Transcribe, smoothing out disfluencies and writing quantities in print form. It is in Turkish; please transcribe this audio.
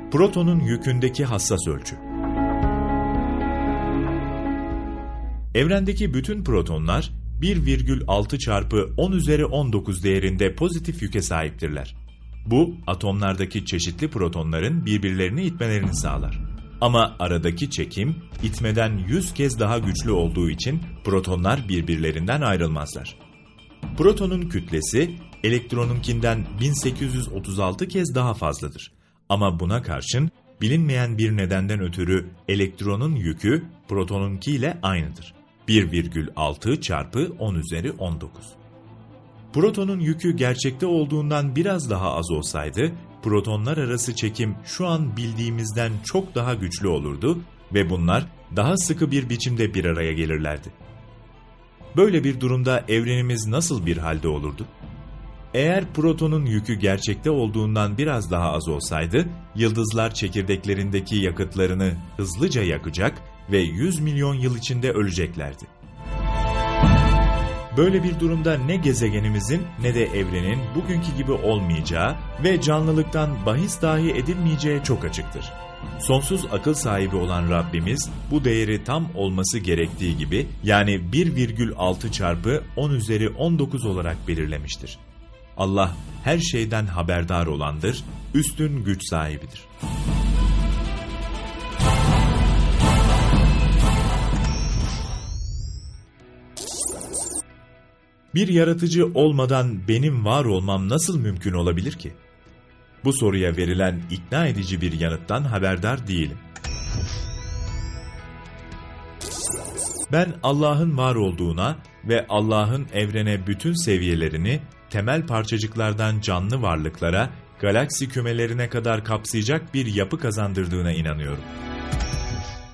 Protonun yükündeki hassas ölçü. Evrendeki bütün protonlar 1,6 çarpı 10 üzeri 19 değerinde pozitif yüke sahiptirler. Bu, atomlardaki çeşitli protonların birbirlerini itmelerini sağlar. Ama aradaki çekim, itmeden 100 kez daha güçlü olduğu için protonlar birbirlerinden ayrılmazlar. Protonun kütlesi, elektronunkinden 1836 kez daha fazladır. Ama buna karşın, bilinmeyen bir nedenden ötürü elektronun yükü protonunkiyle aynıdır. 1,6 çarpı 10 üzeri 19. Protonun yükü gerçekte olduğundan biraz daha az olsaydı, protonlar arası çekim şu an bildiğimizden çok daha güçlü olurdu ve bunlar daha sıkı bir biçimde bir araya gelirlerdi. Böyle bir durumda evrenimiz nasıl bir halde olurdu? Eğer protonun yükü gerçekte olduğundan biraz daha az olsaydı, yıldızlar çekirdeklerindeki yakıtlarını hızlıca yakacak ve 100 milyon yıl içinde öleceklerdi. Böyle bir durumda ne gezegenimizin ne de evrenin bugünkü gibi olmayacağı ve canlılıktan bahis dahi edilmeyeceği çok açıktır. Sonsuz akıl sahibi olan Rabbimiz bu değeri tam olması gerektiği gibi yani 1,6 çarpı 10 üzeri 19 olarak belirlemiştir. Allah her şeyden haberdar olandır, üstün güç sahibidir. Bir yaratıcı olmadan benim var olmam nasıl mümkün olabilir ki? Bu soruya verilen ikna edici bir yanıttan haberdar değilim. Ben Allah'ın var olduğuna ve Allah'ın evrene bütün seviyelerini temel parçacıklardan canlı varlıklara, galaksi kümelerine kadar kapsayacak bir yapı kazandırdığına inanıyorum.